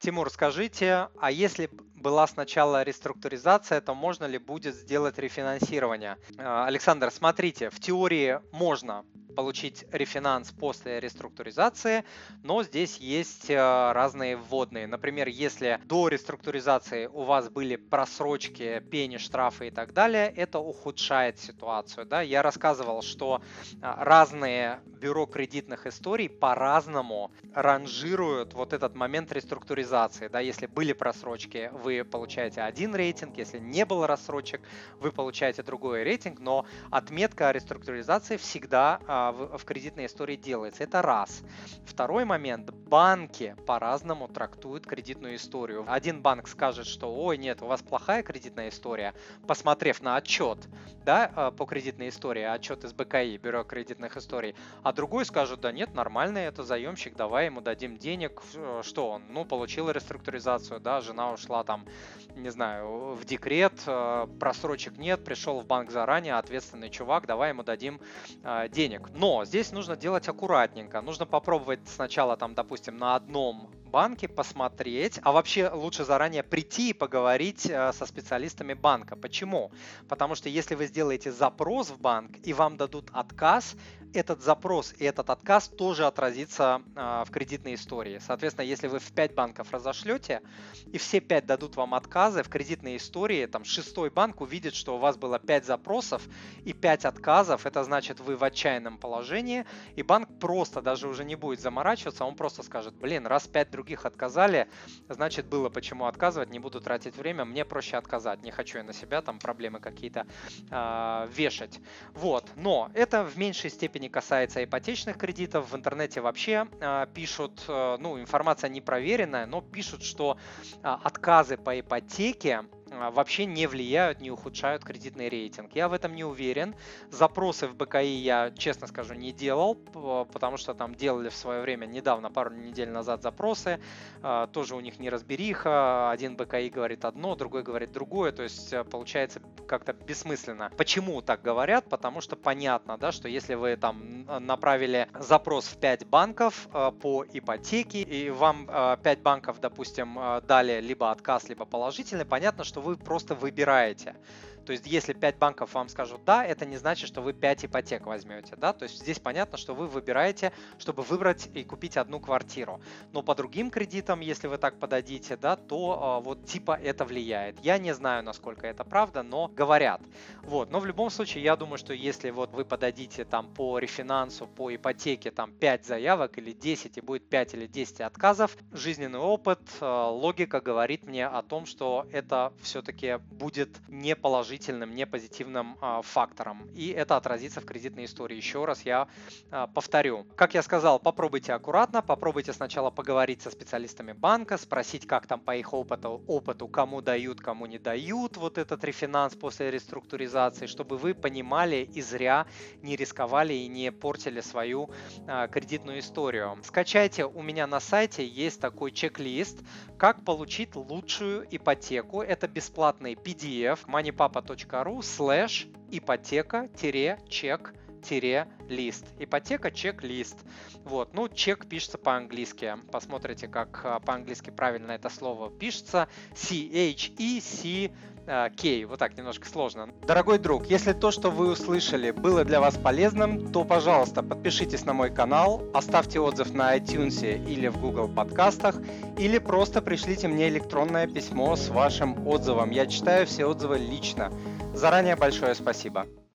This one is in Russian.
Тимур, скажите, а если была сначала реструктуризация, то можно ли будет сделать рефинансирование? Александр, смотрите, в теории можно получить рефинанс после реструктуризации, но здесь есть разные вводные. Например, если до реструктуризации у вас были просрочки, пени, штрафы и так далее, это ухудшает ситуацию. Да? Я рассказывал, что разные бюро кредитных историй по-разному ранжируют вот этот момент реструктуризации. Да? Если были просрочки, вы получаете один рейтинг, если не было рассрочек, вы получаете другой рейтинг, но отметка о реструктуризации всегда в кредитной истории делается. Это раз. Второй момент. Банки по-разному трактуют кредитную историю. Один банк скажет, что ой, нет, у вас плохая кредитная история, посмотрев на отчет, да, по кредитной истории, отчет из БКИ, Бюро кредитных историй, а другой скажет, да нет, нормальный это заемщик, давай ему дадим денег, что он, ну, получил реструктуризацию, да, жена ушла там, не знаю, в декрет, просрочек нет, пришел в банк заранее, ответственный чувак, давай ему дадим денег. Но здесь нужно делать аккуратненько, нужно попробовать сначала там, допустим, на одном банке посмотреть, а вообще лучше заранее прийти и поговорить со специалистами банка. Почему? Потому что если вы сделаете запрос в банк и вам дадут отказ, этот запрос и этот отказ тоже отразится в кредитной истории. Соответственно, если вы в 5 банков разошлете, и все 5 дадут вам отказы, в кредитной истории там 6-й банк увидит, что у вас было 5 запросов и 5 отказов, это значит, вы в отчаянном положении, и банк просто даже уже не будет заморачиваться, он просто скажет, блин, раз 5 других отказали, значит, было почему отказывать, не буду тратить время, мне проще отказать, не хочу я на себя там проблемы какие-то вешать. Вот, но это в меньшей степени касается ипотечных кредитов. В интернете вообще пишут, ну, информация не проверенная, но пишут, что отказы по ипотеке вообще не влияют, не ухудшают кредитный рейтинг. Я в этом не уверен. Запросы в БКИ я, честно скажу, не делал, потому что там делали в свое время недавно, пару недель назад запросы. Тоже у них неразбериха. Один БКИ говорит одно, другой говорит другое. То есть получается как-то бессмысленно. Почему так говорят? Потому что понятно, да, что если вы там направили запрос в 5 банков по ипотеке, и вам 5 банков, допустим, дали либо отказ, либо положительный, понятно, что вы просто выбираете. То есть, если 5 банков вам скажут «да», это не значит, что вы 5 ипотек возьмете, да, то есть здесь понятно, что вы выбираете, чтобы выбрать и купить одну квартиру. Но по другим кредитам, если вы так подадите, да, то вот типа это влияет. Я не знаю, насколько это правда, но говорят. Вот, но в любом случае, я думаю, что если вот вы подадите там по рефинансу, по ипотеке там 5 заявок или 10 и будет 5 или 10 отказов, жизненный опыт, логика говорит мне о том, что это все-таки будет не положительным, не позитивным фактором. И это отразится в кредитной истории. Еще раз я повторю. Как я сказал, попробуйте аккуратно, попробуйте сначала поговорить со специалистами банка, спросить, как там по их опыту, кому дают, кому не дают вот этот рефинанс после реструктуризации, чтобы вы понимали и зря не рисковали и не портили свою кредитную историю. Скачайте, у меня на сайте есть такой чек-лист, как получить лучшую ипотеку. Это бесплатный PDF moneypapa.ru/ипотека-чек-лист. Ипотека, чек-лист. Вот, ну, чек пишется по-английски. Посмотрите, как по-английски правильно это слово пишется. CHECK. Вот так немножко сложно. Дорогой друг, если то, что вы услышали, было для вас полезным, то, пожалуйста, подпишитесь на мой канал, оставьте отзыв на iTunes или в Google подкастах, или просто пришлите мне электронное письмо с вашим отзывом. Я читаю все отзывы лично. Заранее большое спасибо.